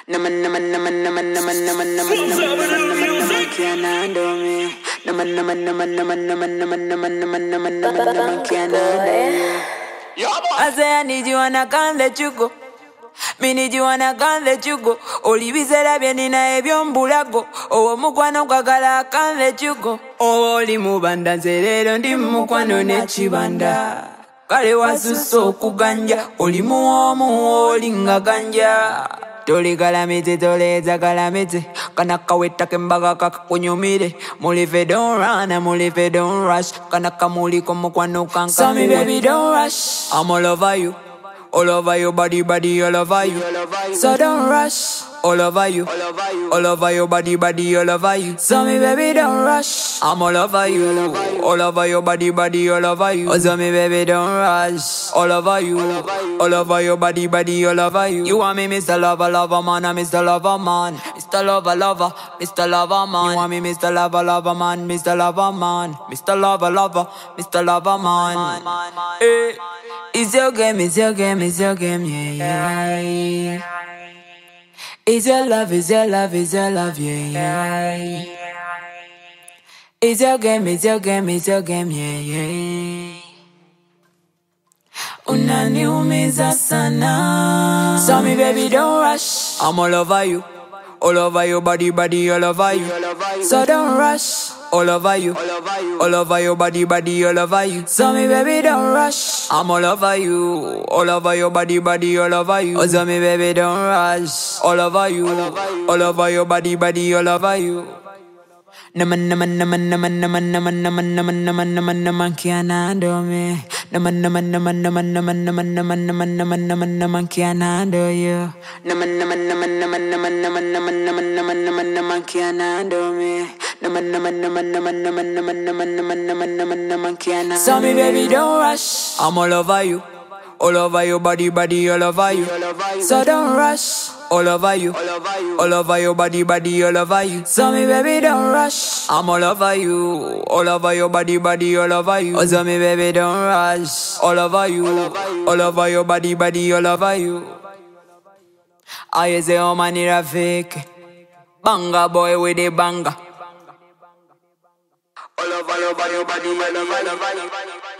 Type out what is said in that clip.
Naman naman naman naman naman naman naman naman naman naman kaya nando me. Naman naman naman naman naman naman naman naman naman naman naman kaya nando me. I say I need you and I can't let you go. Me need you and I can't let you go. Olibizera byenina ebyombulago. Owo mukwano kwagala I can't let you go. Oli mubanda nzerero ndi mukwano n'ekibanda. Kale wasusse okuganja oli muwomu olinga ganja. Toli kalamite toleza kalamite kana kawetake mbaga kakunyumire mulife don't run and mulife don't rush kana kamuli komukwano kanka. So me baby don't rush, I'm all over you. All over your body, all over you. So don't rush. All over you. All over your body, all over you. So me baby don't rush, I'm all over you. All over your body, all over you. So me baby don't rush. All over you. All over your body, all over you. You want me Mr. Lover, lover man, I'm Mr. Lover man. Mr. Lover, lover, Mr. Lover man. You want me Mr. Lover, lover man, Mr. Lover man. Mr. Lover, lover, Mr. Lover man. Hey. It's your game, it's your game, it's your game, yeah, yeah. It's your love, it's your love, it's your love, yeah, yeah. It's your game, it's your game, it's your game, yeah, yeah. Unaniumiza sana. So me baby don't rush, I'm all over you. All over your body, all over you. So don't rush. All over you. All over your body, all over you. So me baby don't rush, I'm all over you. All over your body, all over you. Oh, so me baby don't rush. All over you. All over your body, all over you. Naman naman naman naman naman naman naman naman naman naman naman kaya nando me. Naman naman naman naman naman naman naman naman naman naman naman kaya nando you. Naman naman naman naman naman naman naman naman naman naman naman kaya nando me. Naman naman naman naman naman naman naman naman naman naman naman kaya nando. So me baby don't rush, I'm all over you. All over your body, all over you. So don't rush. All over you. All over your body, all over you. So me baby don't rush, I'm all over you. All over your body, all over you. Oh, so me baby don't rush. All over you. All over your body, all over you. I say oh man you're fake. Banga boy with a banga. All over your body, all over you.